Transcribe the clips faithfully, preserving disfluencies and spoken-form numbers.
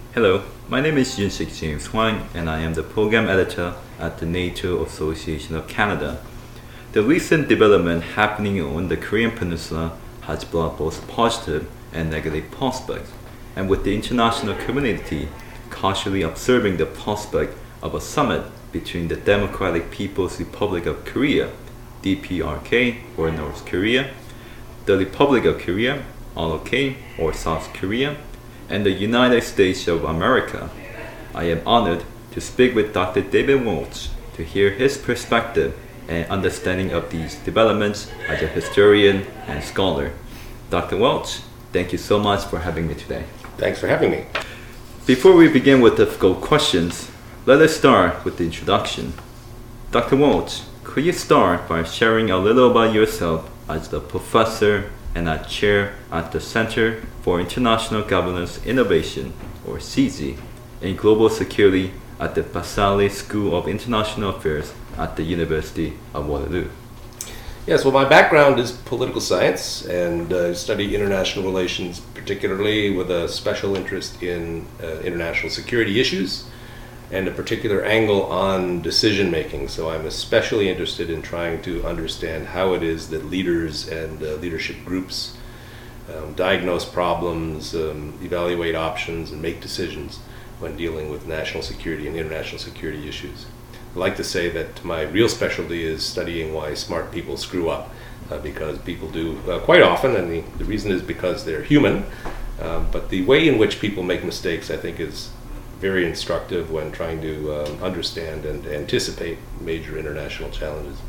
Hello, my name is Yunsik James Huang, and I am the program editor at the NATO Association of Canada. The recent development happening on the Korean Peninsula has brought both positive and negative prospects, and with the international community cautiously observing the prospect of a summit between the Democratic People's Republic of Korea, D P R K or North Korea, the Republic of Korea, R O K or South Korea, and the United States of America, I am honored to speak with Doctor David Walsh to hear his perspective and understanding of these developments as a historian and scholar. Doctor Walsh, thank you so much for having me today. Thanks for having me. Before we begin with difficult questions, let us start with the introduction. Doctor Walsh, could you start by sharing a little about yourself as the professor and a chair at the Center for International Governance Innovation, or C I Z I, in Global Security at the Basale School of International Affairs at the University of Waterloo? Yes, well, my background is political science, and I uh, study international relations, particularly with a special interest in uh, international security issues and a particular angle on decision making. So I'm especially interested in trying to understand how it is that leaders and uh, leadership groups um, diagnose problems, um, evaluate options, and make decisions when dealing with national security and international security issues. I like to say that my real specialty is studying why smart people screw up, uh, because people do uh, quite often, and the, the reason is because they're human, uh, but the way in which people make mistakes, I think, is very instructive when trying to um, understand and anticipate major international challenges.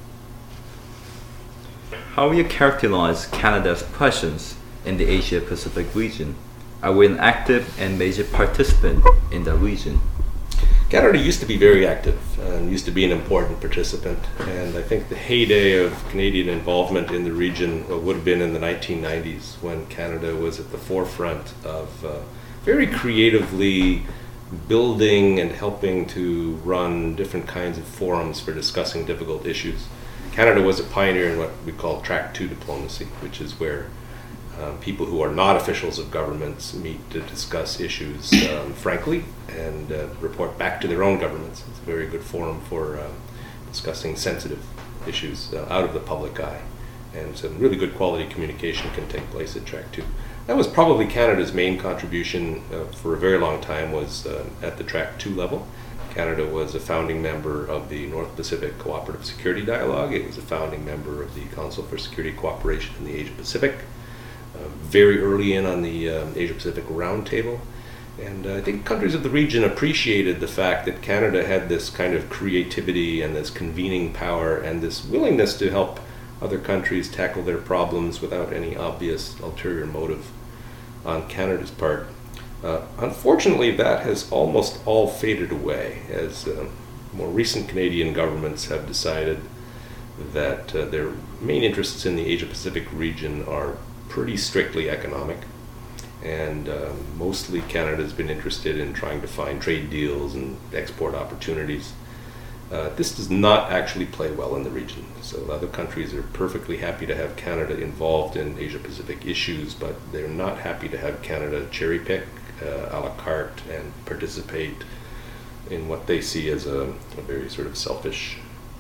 How will you characterize Canada's presence in the Asia-Pacific region? Are we an active and major participant in the region? Canada used to be very active and used to be an important participant, and I think the heyday of Canadian involvement in the region would have been in the nineteen nineties, when Canada was at the forefront of uh, very creatively building and helping to run different kinds of forums for discussing difficult issues. Canada was a pioneer in what we call track two diplomacy, which is where um, people who are not officials of governments meet to discuss issues um, frankly and uh, report back to their own governments. It's a very good forum for uh, discussing sensitive issues uh, out of the public eye, and some really good quality communication can take place at track two. That was probably Canada's main contribution uh, for a very long time, was uh, at the track two level. Canada was a founding member of the North Pacific Cooperative Security Dialogue. It was a founding member of the Council for Security Cooperation in the Asia Pacific, uh, very early in on the um, Asia Pacific Roundtable. And uh, I think countries of the region appreciated the fact that Canada had this kind of creativity and this convening power and this willingness to help other countries tackle their problems without any obvious ulterior motive on Canada's part. Uh, unfortunately, that has almost all faded away, as uh, more recent Canadian governments have decided that uh, their main interests in the Asia-Pacific region are pretty strictly economic, and uh, mostly Canada's been interested in trying to find trade deals and export opportunities. Uh, this does not actually play well in the region. So other countries are perfectly happy to have Canada involved in Asia-Pacific issues, but they're not happy to have Canada cherry-pick, uh, a la carte, and participate in what they see as a, a very sort of selfish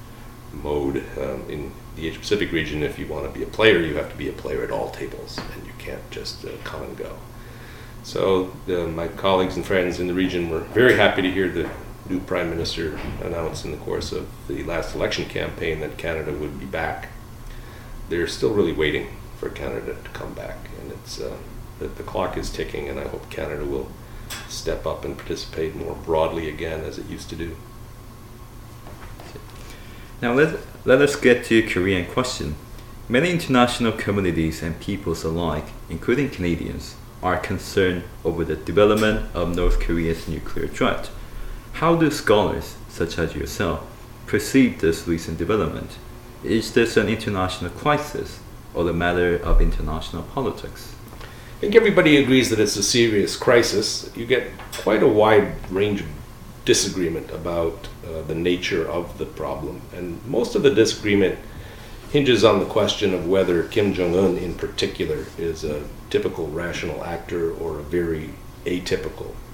mode. Um, in the Asia-Pacific region, if you want to be a player, you have to be a player at all tables, and you can't just uh, come and go. So uh, my colleagues and friends in the region were very happy to hear the new Prime Minister announced in the course of the last election campaign that Canada would be back. They're still really waiting for Canada to come back, and it's uh, the, the clock is ticking, and I hope Canada will step up and participate more broadly again as it used to do. Now let, let us get to your Korean question. Many international communities and peoples alike, including Canadians, are concerned over the development of North Korea's nuclear threat. How do scholars, such as yourself, perceive this recent development? Is this an international crisis or a matter of international politics? I think everybody agrees that it's a serious crisis. You get quite a wide range of disagreement about uh, the nature of the problem, and most of the disagreement hinges on the question of whether Kim Jong-un in particular is a typical rational actor or a very atypical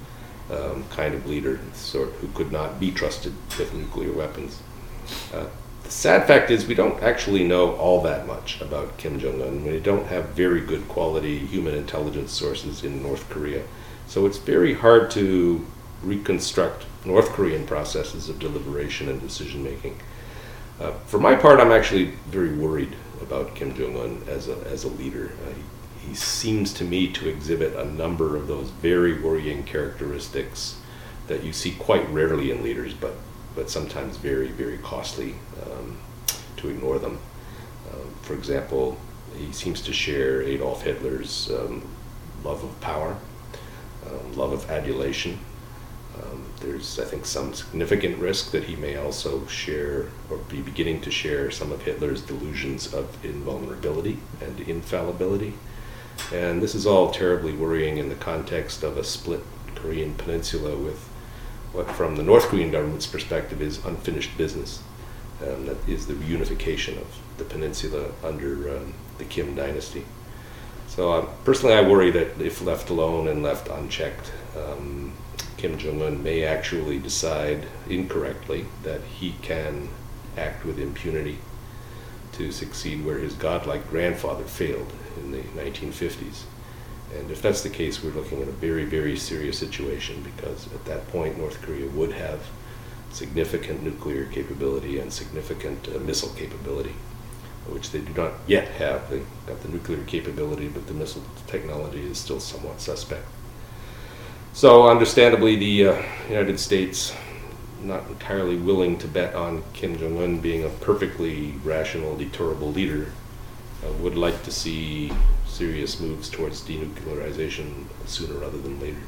um, kind of leader, sort who could not be trusted with nuclear weapons. Uh, the sad fact is we don't actually know all that much about Kim Jong-un. We don't have very good quality human intelligence sources in North Korea. So it's very hard to reconstruct North Korean processes of deliberation and decision making. Uh, for my part, I'm actually very worried about Kim Jong-un as a, as a leader. Uh, he, he seems to me to exhibit a number of those very worrying characteristics that you see quite rarely in leaders, but, but sometimes very, very costly um, to ignore them. Um, for example, he seems to share Adolf Hitler's um, love of power, um, love of adulation. Um, there's, I think, some significant risk that he may also share or be beginning to share some of Hitler's delusions of invulnerability and infallibility. And this is all terribly worrying in the context of a split Korean peninsula with what, from the North Korean government's perspective, is unfinished business. Um, that is the reunification of the peninsula under um, the Kim dynasty. So uh, personally, I worry that if left alone and left unchecked, um, Kim Jong-un may actually decide incorrectly that he can act with impunity to succeed where his godlike grandfather failed in the nineteen fifties. And if that's the case, we're looking at a very, very serious situation, because at that point North Korea would have significant nuclear capability and significant uh, missile capability, which they do not yet have. They've got the nuclear capability, but the missile technology is still somewhat suspect. So understandably, the uh, United States, not entirely willing to bet on Kim Jong-un being a perfectly rational, deterrable leader, uh, would like to see serious moves towards denuclearization sooner rather than later.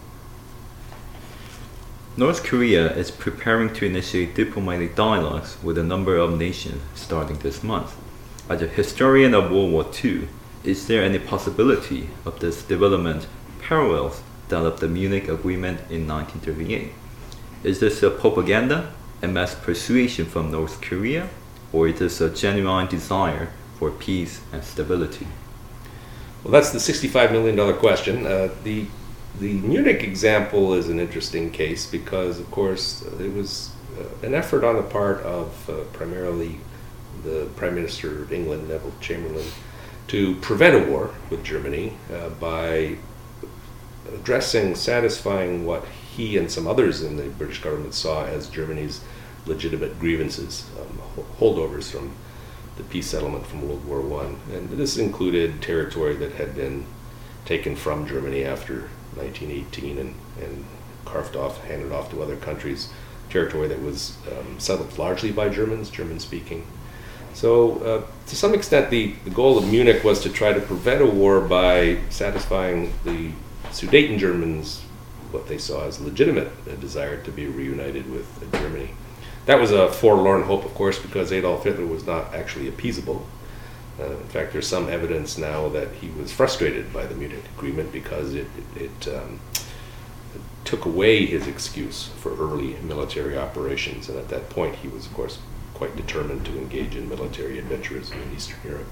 North Korea is preparing to initiate diplomatic dialogues with a number of nations starting this month. As a historian of World War Two, is there any possibility of this development parallels that of the Munich Agreement in nineteen thirty-eight? Is this a propaganda and mass persuasion from North Korea, or is this a genuine desire for peace and stability? Well, that's the sixty-five million dollars question. Uh, the the Munich example is an interesting case because, of course, uh, it was uh, an effort on the part of uh, primarily the Prime Minister of England, Neville Chamberlain, to prevent a war with Germany uh, by addressing, satisfying what he and some others in the British government saw as Germany's legitimate grievances, um, holdovers from the peace settlement from World War One. And this included territory that had been taken from Germany after nineteen eighteen and, and carved off, handed off to other countries, territory that was um, settled largely by Germans, German-speaking. So uh, to some extent, the, the goal of Munich was to try to prevent a war by satisfying the Sudeten Germans, what they saw as legitimate uh, desire to be reunited with uh, Germany. That was a forlorn hope, of course, because Adolf Hitler was not actually appeasable. Uh, in fact, there's some evidence now that he was frustrated by the Munich Agreement because it, it, it um, took away his excuse for early military operations, and at that point he was, of course, quite determined to engage in military adventurism in Eastern Europe.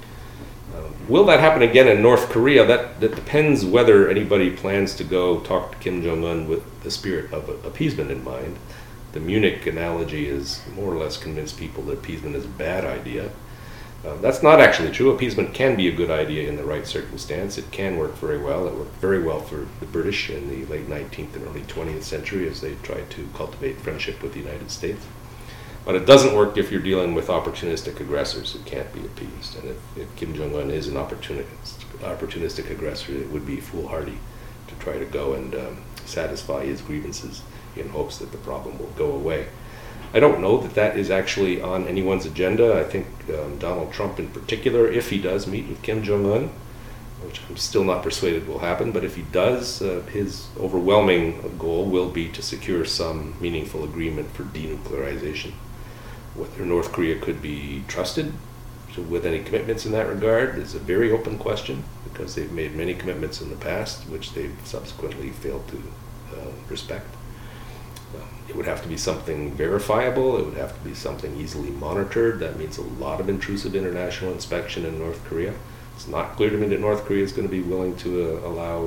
Um, will that happen again in North Korea? That, that depends whether anybody plans to go talk to Kim Jong-un with the spirit of appeasement in mind. The Munich analogy is more or less convince people that appeasement is a bad idea. Uh, that's not actually true. Appeasement can be a good idea in the right circumstance. It can work very well. It worked very well for the British in the late nineteenth and early twentieth century as they tried to cultivate friendship with the United States. But it doesn't work if you're dealing with opportunistic aggressors who can't be appeased. And if, if Kim Jong-un is an opportunist, opportunistic aggressor, it would be foolhardy to try to go and um, satisfy his grievances in hopes that the problem will go away. I don't know that that is actually on anyone's agenda. I think um, Donald Trump in particular, if he does meet with Kim Jong-un, which I'm still not persuaded will happen, but if he does, uh, his overwhelming goal will be to secure some meaningful agreement for denuclearization. Whether North Korea could be trusted to, with any commitments in that regard is a very open question, because they've made many commitments in the past which they've subsequently failed to uh, respect. Um, it would have to be something verifiable. It would have to be something easily monitored. That means a lot of intrusive international inspection in North Korea. It's not clear to me that North Korea is going to be willing to uh, allow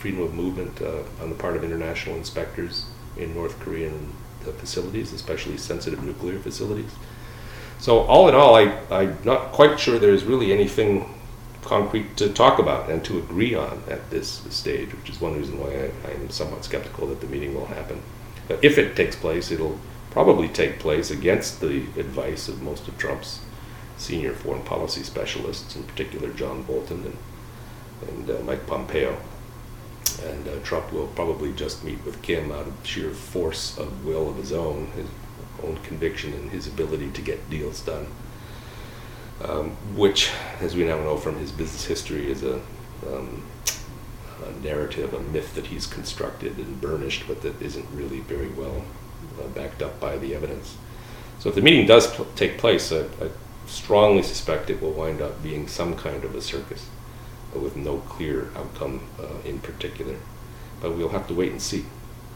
freedom of movement uh, on the part of international inspectors in North Korean uh, facilities, especially sensitive nuclear facilities. So all in all, I, I'm not quite sure there's really anything concrete to talk about and to agree on at this stage, which is one reason why I, I am somewhat skeptical that the meeting will happen. But if it takes place, it'll probably take place against the advice of most of Trump's senior foreign policy specialists, in particular John Bolton and, and uh, Mike Pompeo. And uh, Trump will probably just meet with Kim out of sheer force of will of his own, his own conviction and his ability to get deals done. Um, which, as we now know from his business history, is a, um, a narrative, a myth that he's constructed and burnished, but that isn't really very well uh, backed up by the evidence. So if the meeting does pl- take place, I, I strongly suspect it will wind up being some kind of a circus uh, with no clear outcome uh, in particular. But we'll have to wait and see.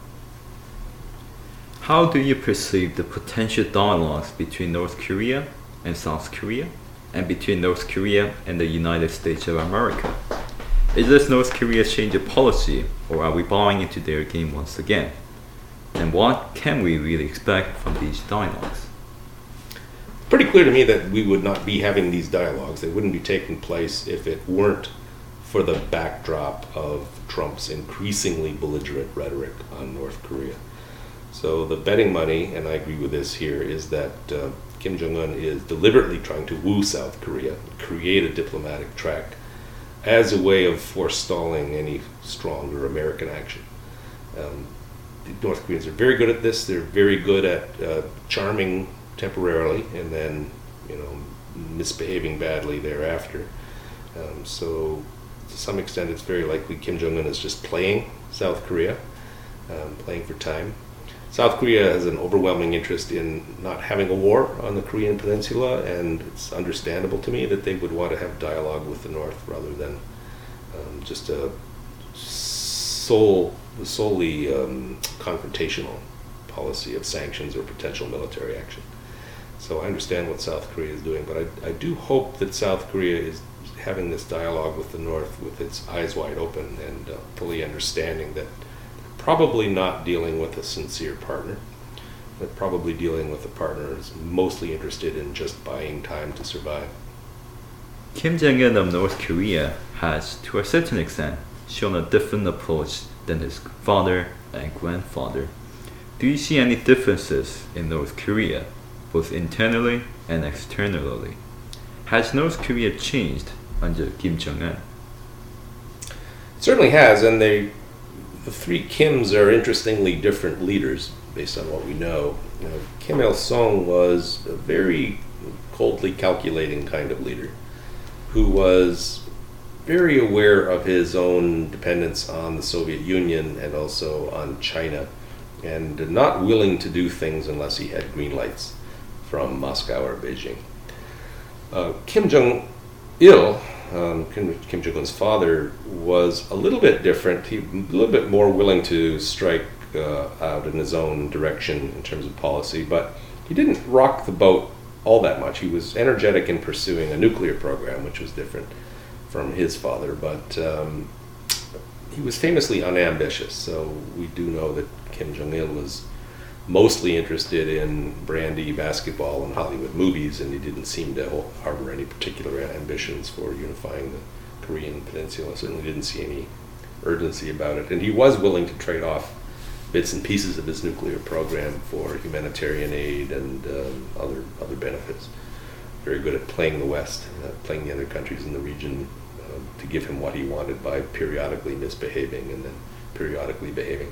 How do you perceive the potential dialogues between North Korea and South Korea, and between North Korea and the United States of America? Is this North Korea's change of policy, or are we buying into their game once again? And what can we really expect from these dialogues? Pretty clear to me that we would not be having these dialogues. They wouldn't be taking place if it weren't for the backdrop of Trump's increasingly belligerent rhetoric on North Korea. So the betting money, and I agree with this here, is that uh, Kim Jong-un is deliberately trying to woo South Korea, create a diplomatic track as a way of forestalling any stronger American action. Um, the North Koreans are very good at this. They're very good at uh, charming temporarily and then, you know, misbehaving badly thereafter. Um, so to some extent, it's very likely Kim Jong-un is just playing South Korea, um, playing for time. South Korea has an overwhelming interest in not having a war on the Korean peninsula, and it's understandable to me that they would want to have dialogue with the North rather than um, just a sole, solely um, confrontational policy of sanctions or potential military action. So I understand what South Korea is doing, but I, I do hope that South Korea is having this dialogue with the North with its eyes wide open and uh, fully understanding that probably not dealing with a sincere partner, but probably dealing with a partner who's mostly interested in just buying time to survive. Kim Jong-un of North Korea has, to a certain extent, shown a different approach than his father and grandfather. Do you see any differences in North Korea, both internally and externally? Has North Korea changed under Kim Jong-un? It certainly has, and they The three Kims are interestingly different leaders based on what we know. You know, Kim Il-sung was a very coldly calculating kind of leader who was very aware of his own dependence on the Soviet Union and also on China, and not willing to do things unless he had green lights from Moscow or Beijing. Uh, Kim Jong-il, Um, Kim, Kim Jong-un's father, was a little bit different. He a little bit more willing to strike uh, out in his own direction in terms of policy, but he didn't rock the boat all that much. He was energetic in pursuing a nuclear program, which was different from his father, but um, he was famously unambitious. So we do know that Kim Jong-il was mostly interested in brandy basketball and Hollywood movies, and he didn't seem to harbor any particular ambitions for unifying the Korean peninsula. Certainly didn't see any urgency about it. And he was willing to trade off bits and pieces of his nuclear program for humanitarian aid and um, other other benefits. Very good at playing the West, uh, playing the other countries in the region uh, to give him what he wanted by periodically misbehaving and then periodically behaving.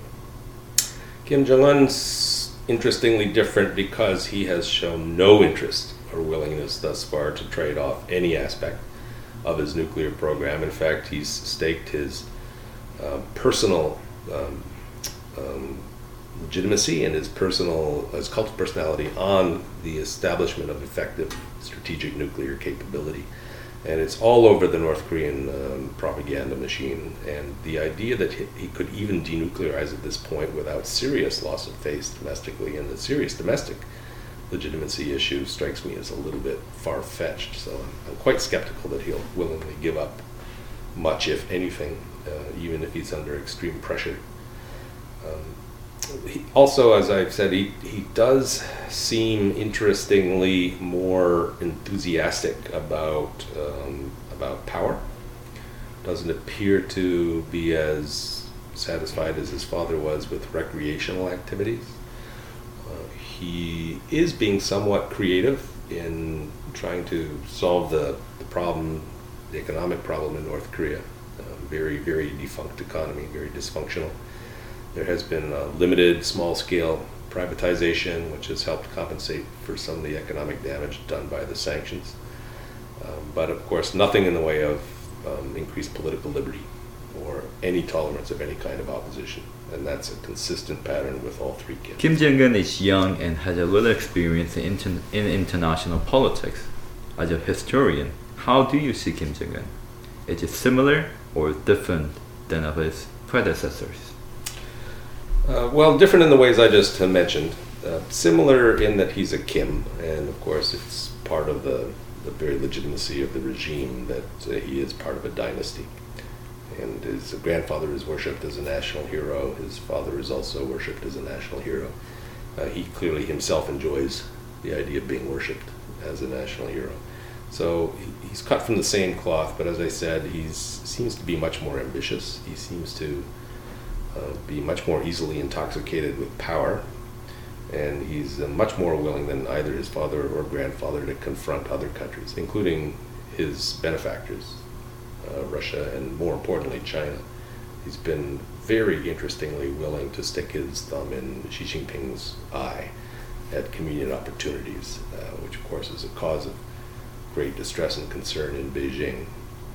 Kim Jong-un's interestingly different because he has shown no interest or willingness thus far to trade off any aspect of his nuclear program. In fact, he's staked his uh, personal um, um, legitimacy and his personal, his cult of personality on the establishment of effective strategic nuclear capability. And it's all over the North Korean um, propaganda machine. And the idea that he, he could even denuclearize at this point without serious loss of face domestically and the serious domestic legitimacy issue strikes me as a little bit far-fetched. So I'm, I'm quite skeptical that he'll willingly give up much, if anything, uh, even if he's under extreme pressure. Um, he, also, as I've said, he, he does seem interestingly more enthusiastic about um, about power. Doesn't appear to be as satisfied as his father was with recreational activities. Uh, he is being somewhat creative in trying to solve the, the problem, the economic problem in North Korea. Uh, very, very defunct economy, very dysfunctional. There has been a limited, small-scale privatization, which has helped compensate for some of the economic damage done by the sanctions. Um, but of course, nothing in the way of um, increased political liberty or any tolerance of any kind of opposition. And that's a consistent pattern with all three kids. Kim Jong-un is young and has a little experience in, inter- in international politics. As a historian, how do you see Kim Jong-un? Is it similar or different than of his predecessors? Uh, well, different in the ways I just uh, mentioned. Uh, similar in that he's a Kim, and of course it's part of the, the very legitimacy of the regime that uh, he is part of a dynasty. And his grandfather is worshipped as a national hero. His father is also worshipped as a national hero. Uh, he clearly himself enjoys the idea of being worshipped as a national hero. So he, he's cut from the same cloth, but as I said, he seems to be much more ambitious. He seems to uh, be much more easily intoxicated with power. And he's uh, much more willing than either his father or grandfather to confront other countries, including his benefactors. Uh, Russia, and more importantly, China. He's been very interestingly willing to stick his thumb in Xi Jinping's eye at convenient opportunities, uh, which of course is a cause of great distress and concern in Beijing.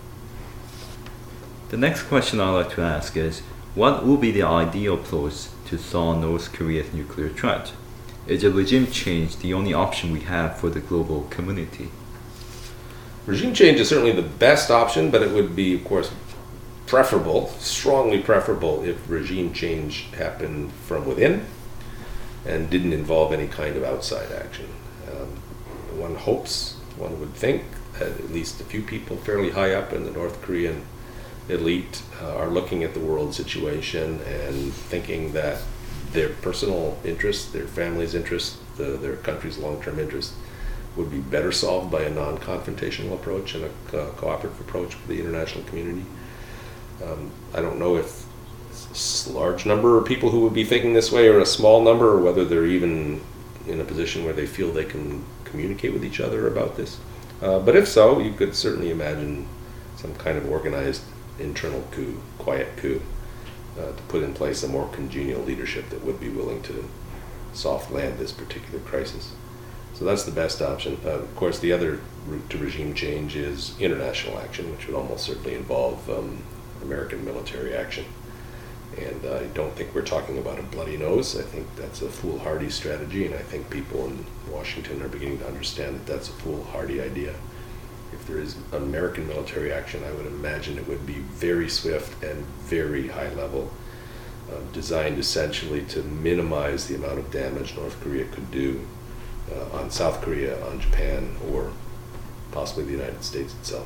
The next question I'd like to ask is, what would be the ideal approach to solve North Korea's nuclear threat? Is a regime change the only option we have for the global community? Regime change is certainly the best option, but it would be, of course, preferable, strongly preferable, if regime change happened from within and didn't involve any kind of outside action. Um, one hopes, one would think, that at least a few people fairly high up in the North Korean elite uh, are looking at the world situation and thinking that their personal interests, their family's interests, the, their country's long-term interests, would be better solved by a non-confrontational approach and a co- cooperative approach with the international community. Um, I don't know if it's a large number of people who would be thinking this way or a small number, or whether they're even in a position where they feel they can communicate with each other about this. Uh, but if so, you could certainly imagine some kind of organized internal coup, quiet coup, uh, to put in place a more congenial leadership that would be willing to soft land this particular crisis. So that's the best option. Uh, of course, the other route to regime change is international action, which would almost certainly involve um, American military action. And uh, I don't think we're talking about a bloody nose. I think that's a foolhardy strategy, and I think people in Washington are beginning to understand that that's a foolhardy idea. If there is American military action, I would imagine it would be very swift and very high level, uh, designed essentially to minimize the amount of damage North Korea could do Uh, on South Korea, on Japan, or possibly the United States itself.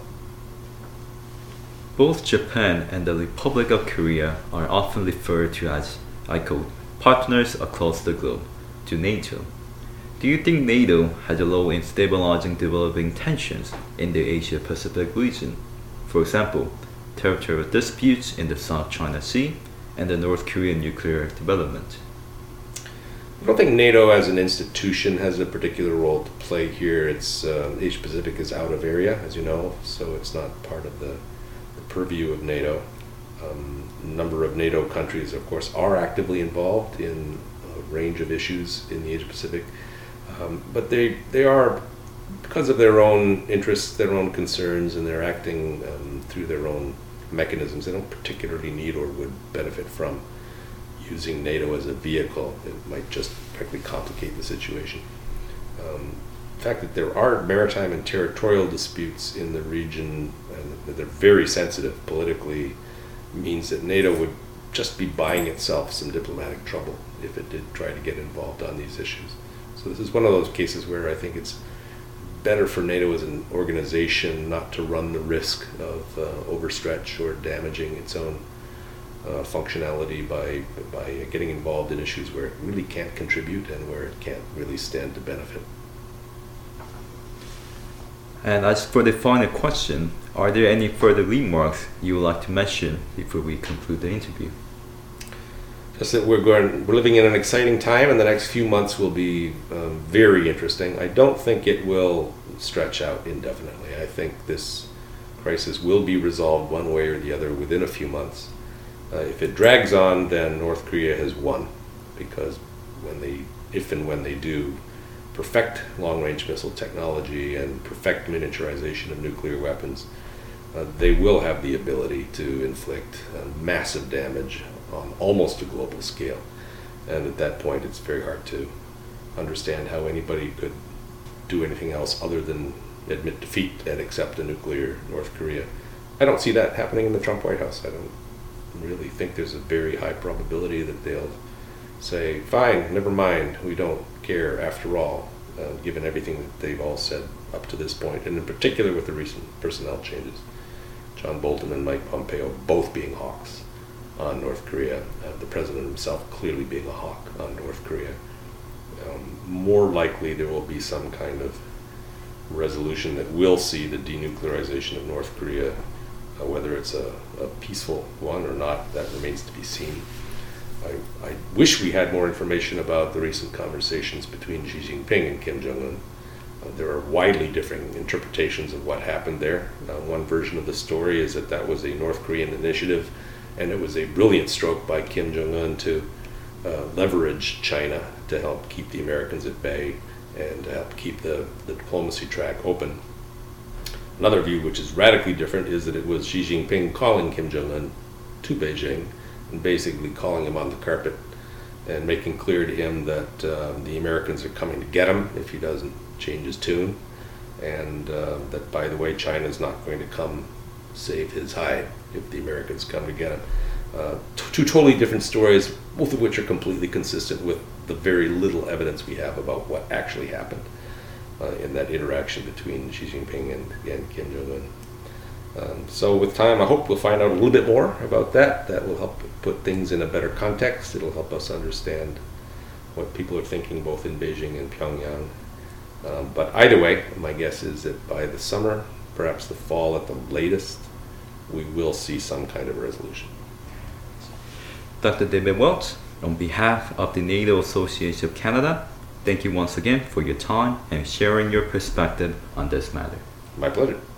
Both Japan and the Republic of Korea are often referred to as, I quote, partners across the globe, to NATO. Do you think NATO has a role in stabilizing developing tensions in the Asia-Pacific region? For example, territorial disputes in the South China Sea and the North Korean nuclear development. I don't think NATO as an institution has a particular role to play here. It's uh, Asia Pacific is out of area, as you know, so it's not part of the, the purview of NATO. Um, a number of NATO countries, of course, are actively involved in a range of issues in the Asia Pacific, um, but they they are, because of their own interests, their own concerns, and they're acting um, through their own mechanisms. They don't particularly need or would benefit from using NATO as a vehicle. It might just frankly complicate the situation. Um, the fact that there are maritime and territorial disputes in the region, and that they're very sensitive politically, means that NATO would just be buying itself some diplomatic trouble if it did try to get involved on these issues. So this is one of those cases where I think it's better for NATO as an organization not to run the risk of uh, overstretch or damaging its own uh, functionality by by getting involved in issues where it really can't contribute and where it can't really stand to benefit. And as for the final question, are there any further remarks you would like to mention before we conclude the interview? Just that we're going, we're living in an exciting time, and the next few months will be um, very interesting. I don't think it will stretch out indefinitely. I think this crisis will be resolved one way or the other within a few months. Uh, if it drags on, then North Korea has won, because when they, if and when they do perfect long-range missile technology and perfect miniaturization of nuclear weapons, uh, they will have the ability to inflict uh, massive damage on almost a global scale. And at that point, it's very hard to understand how anybody could do anything else other than admit defeat and accept a nuclear North Korea. I don't see that happening in the Trump White House. I don't really think there's a very high probability that they'll say, fine, never mind, we don't care after all, uh, given everything that they've all said up to this point, and in particular with the recent personnel changes. John Bolton and Mike Pompeo both being hawks on North Korea, uh, the president himself clearly being a hawk on North Korea. Um, more likely there will be some kind of resolution that will see the denuclearization of North Korea, uh, whether it's a, a peaceful one or not, that remains to be seen. I, I wish we had more information about the recent conversations between Xi Jinping and Kim Jong-un. Uh, there are widely differing interpretations of what happened there. Uh, one version of the story is that that was a North Korean initiative, and it was a brilliant stroke by Kim Jong-un to uh, leverage China to help keep the Americans at bay and to help keep the, the diplomacy track open. Another view, which is radically different, is that it was Xi Jinping calling Kim Jong-un to Beijing and basically calling him on the carpet and making clear to him that uh, the Americans are coming to get him if he doesn't change his tune, and uh, that, by the way, China's not going to come save his hide if the Americans come to get him. Uh, t- two totally different stories, both of which are completely consistent with the very little evidence we have about what actually happened uh, in that interaction between Xi Jinping and, and Kim Jong-un. Um, so with time, I hope we'll find out a little bit more about that. That will help put things in a better context. It'll help us understand what people are thinking both in Beijing and Pyongyang. Um, but either way, my guess is that by the summer, perhaps the fall at the latest, we will see some kind of resolution. Doctor David Welch, on behalf of the NATO Association of Canada, thank you once again for your time and sharing your perspective on this matter. My pleasure.